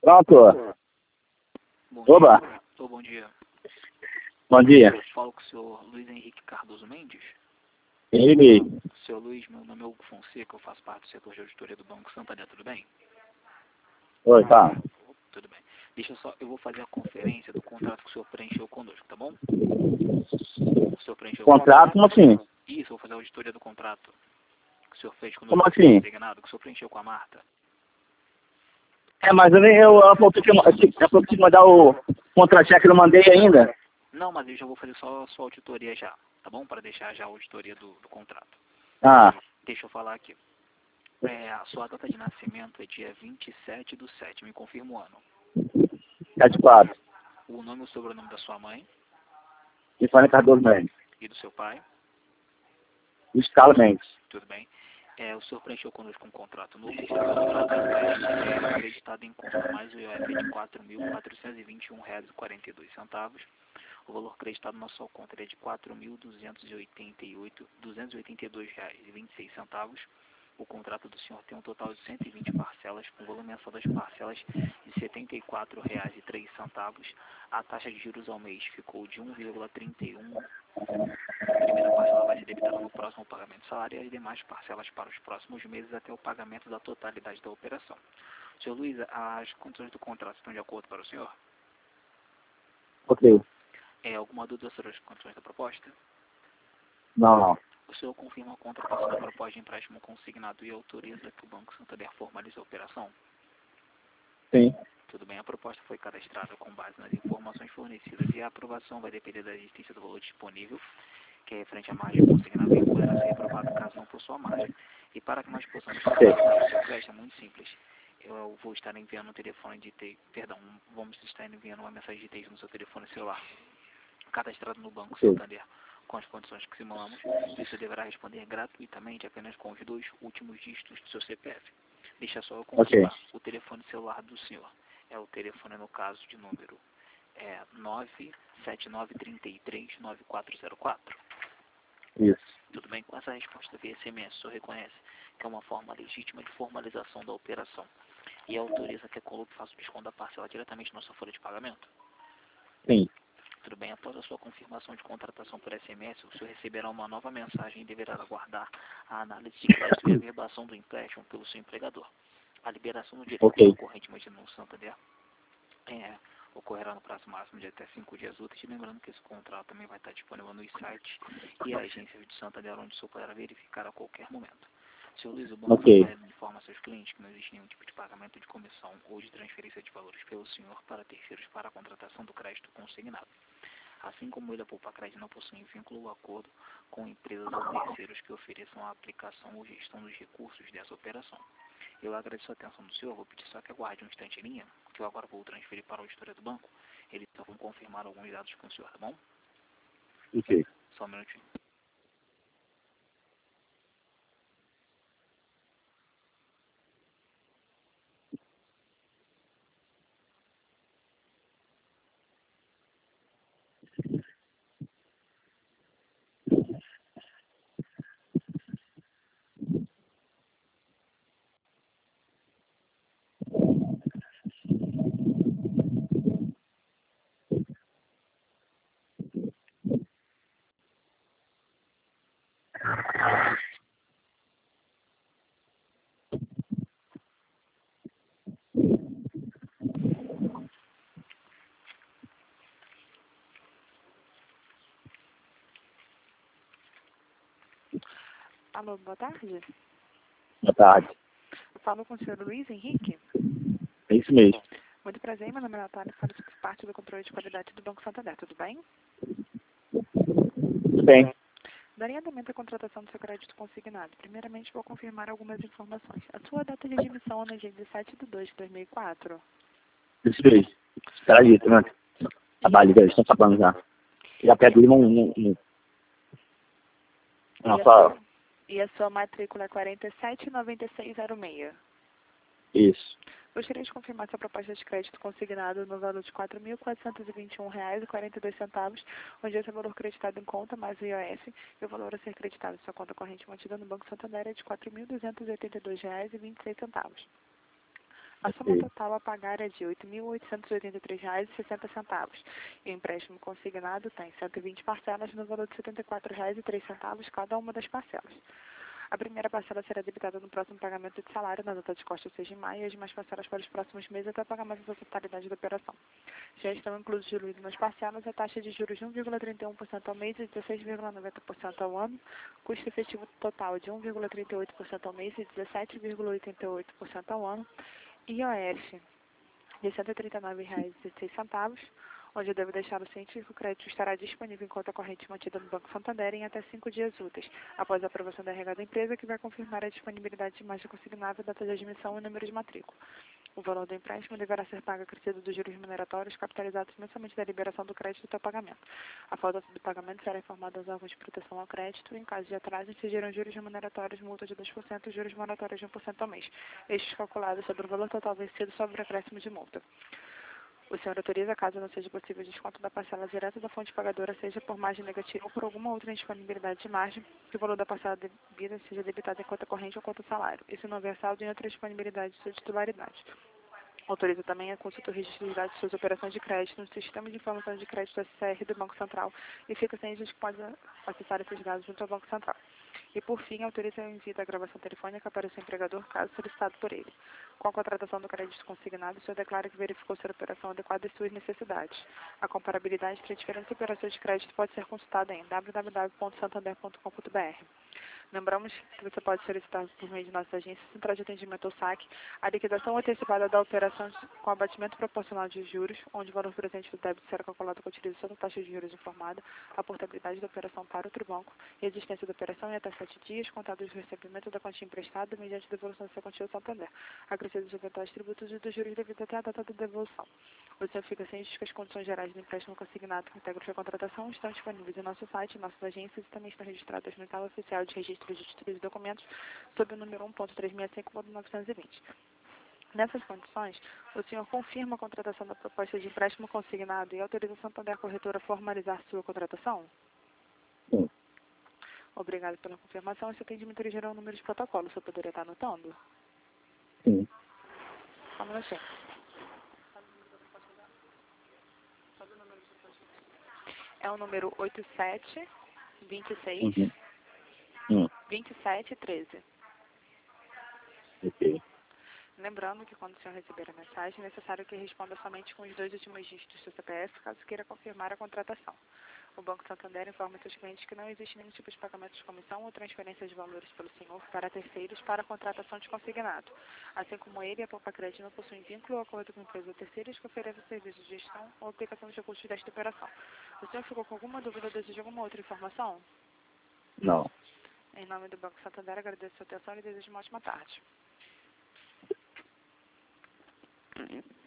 Pronto. Bom Oba. dia. Bom dia. Bom dia. Eu falo com o senhor Luiz Henrique Cardoso Mendes. Ele mesmo. Senhor Luiz, meu nome é Hugo Fonseca, eu faço parte do setor de auditoria do Banco Santander, tudo bem? Oi, tá. Tudo bem. Eu vou fazer a conferência do contrato que o senhor preencheu conosco, tá bom? O senhor preencheu Contrato, como assim? Isso, eu vou fazer a auditoria do contrato que o senhor fez conosco. Como assim? Designado, que o senhor preencheu com a Marta. Mas ela falou que tinha que mandar o contra-cheque, eu não mandei ainda. Não, mas eu já vou fazer só a sua auditoria já, tá bom? Para deixar já a auditoria do contrato. Ah, Deixa eu falar aqui. A sua data de nascimento é dia 27/7, me confirma o ano. 74. O nome e o sobrenome da sua mãe Tifane Cardoso Mendes. e do seu pai, Escala Mendes. tudo bem? O senhor preencheu conosco um contrato novo, esse contrato de empréstimo é acreditado em conta, mais o IOF é de R$ 4.421,42. O valor acreditado na sua conta é de R$ 4.282,26. O contrato do senhor tem um total de 120 parcelas, com o valor mensal das parcelas de R$ 74,03. A taxa de juros ao mês ficou de 1,31. A primeira parcela vai ser debitada no próximo pagamento salarial e as demais parcelas para os próximos meses até o pagamento da totalidade da operação. Senhor Luiz, as condições do contrato estão de acordo para o senhor? Ok. Alguma dúvida sobre as condições da proposta? Não. O senhor confirma a contratação da proposta de empréstimo consignado e autoriza que o Banco Santander formalize a operação? Sim. Tudo bem, a proposta foi cadastrada com base nas informações fornecidas e a aprovação vai depender da existência do valor disponível, que é referente à margem consignada e poderá ser aprovado caso não possua margem. E para que nós possamos cadastrado o seu crédito é muito simples. Eu vou estar enviando um telefone de texto, vamos estar enviando uma mensagem de texto no seu telefone celular, cadastrado no Banco Santander, com as condições que simulamos. Você deverá responder gratuitamente apenas com os 2 últimos dígitos do seu CPF. Deixa só eu confirmar. O telefone celular do senhor é o telefone, no caso, de número 979339404. Isso. Tudo bem? Com essa resposta via SMS, o senhor reconhece que é uma forma legítima de formalização da operação e autoriza que a Colup faça o desconto da parcela diretamente na sua folha de pagamento? Sim. Tudo bem, após a sua confirmação de contratação por SMS, o senhor receberá uma nova mensagem e deverá aguardar a análise de crédito e a verbação do empréstimo pelo seu empregador. A liberação do direito correntemente no Santander ocorrerá no prazo máximo de até 5 dias úteis, lembrando que esse contrato também vai estar disponível nos sites e agências de Santander, onde o senhor poderá verificar a qualquer momento. Senhor Luiz, o Banco Santander informa a seus clientes que não existe nenhum tipo de pagamento de comissão ou de transferência de valores pelo senhor para terceiros para a contratação do crédito consignado. Assim como ele, a Poupa Crédito não possui vínculo ou acordo com empresas ou terceiros que ofereçam a aplicação ou gestão dos recursos dessa operação. Eu agradeço a atenção do senhor, vou pedir só que aguarde um instante em linha, que eu agora vou transferir para o auditoria do banco. Eles só vão confirmar alguns dados com o senhor, tá bom? Ok. Só um minutinho. Alô, boa tarde. Boa tarde. Eu falo com o senhor Luiz Henrique. É isso mesmo. Muito prazer, meu nome é Natália, falo por parte do controle de qualidade do Banco Santander, tudo bem? Tudo bem. Daria andamento à contratação do seu crédito consignado. Primeiramente, vou confirmar algumas informações. A sua data de admissão é no dia 17/2/2004. Isso mesmo. Espera ali, tá vendo? Trabalho, eles estão sabendo já. Já pede um. Não, só. E a sua matrícula é 479606. Isso. Gostaria de confirmar sua proposta de crédito consignado no valor de R$ 4.421,42, onde esse valor creditado em conta mais o IOF e o valor a ser creditado em sua conta corrente mantida no Banco Santander é de R$ 4.282,26. A soma total a pagar é de R$ 8.883,60. E o empréstimo consignado tem 120 parcelas no valor de R$ 74,03 cada uma das parcelas. A primeira parcela será debitada no próximo pagamento de salário, na data de corte 6 de maio, e as demais parcelas para os próximos meses até o pagamento da totalidade da operação. Já estão incluídos nas parcelas a taxa de juros de 1,31% ao mês e 16,90% ao ano, custo efetivo total de 1,38% ao mês e 17,88% ao ano, IOF de R$ 139,06, onde eu devo deixar o ciente que o crédito estará disponível em conta corrente mantida no Banco Santander em até 5 dias úteis, após a aprovação da RH da empresa, que vai confirmar a disponibilidade de margem consignável, data de admissão e número de matrícula. O valor do empréstimo deverá ser pago acrescido dos juros remuneratórios capitalizados mensalmente da liberação do crédito até o pagamento. A falta do pagamento será informada aos órgãos de proteção ao crédito. Em caso de atraso, incidirão juros remuneratórios, multa de 2% e juros moratórios de 1% ao mês, estes calculados sobre o valor total vencido sobre o acréscimo de multa. O senhor autoriza, caso não seja possível o desconto da parcela direta da fonte pagadora, seja por margem negativa ou por alguma outra indisponibilidade de margem, que o valor da parcela devida seja debitado em conta corrente ou conta salário, e se não houver saldo em outra disponibilidade de sua titularidade. Autoriza também a consulta do registro de dados de suas operações de crédito no Sistema de Informações de Crédito SCR do Banco Central e fica ciente de que pode acessar esses dados junto ao Banco Central. E, por fim, autoriza o envio da gravação telefônica para o seu empregador, caso solicitado por ele. Com a contratação do crédito consignado, o senhor declara que verificou ser a operação adequada às suas necessidades. A comparabilidade entre diferentes operações de crédito pode ser consultada em www.santander.com.br. Lembramos que você pode solicitar por meio de nossa agência Central de Atendimento ou SAC a liquidação antecipada da operação com abatimento proporcional de juros, onde o valor presente do débito será calculado com a utilização da taxa de juros informada, a portabilidade da operação para outro banco e a existência da operação em até 7 dias, contados do recebimento da quantia emprestada mediante a devolução da sua quantia ao Santander, acrescidos os eventuais tributos e dos juros devidos até a data da devolução. O senhor fica ciente de que as condições gerais do empréstimo consignado que integram a contratação estão disponíveis em nosso site, em nossas agências e também estão registradas no Portal Oficial de Registro de Títulos e Documentos sob o número 1.365.920. Nessas condições, o senhor confirma a contratação da proposta de empréstimo consignado e autoriza a Santander Corretora a formalizar sua contratação? Sim. Obrigado pela confirmação. Esse atendimento gerou um número de protocolo. O senhor poderia estar anotando? Sim. Só um minutinho. É o número 8726 2713. Ok. Lembrando que quando o senhor receber a mensagem, é necessário que responda somente com os 2 últimos dígitos do seu CPF, caso queira confirmar a contratação. O Banco Santander informa seus clientes que não existe nenhum tipo de pagamento de comissão ou transferência de valores pelo senhor para terceiros para a contratação de consignado. Assim como ele, a Poupa Crédito não possui vínculo ou acordo com empresas terceiras que ofereçam serviços de gestão ou aplicação de recursos desta operação. O senhor ficou com alguma dúvida ou deseja alguma outra informação? Não. Em nome do Banco Santander, agradeço a sua atenção e desejo uma ótima tarde.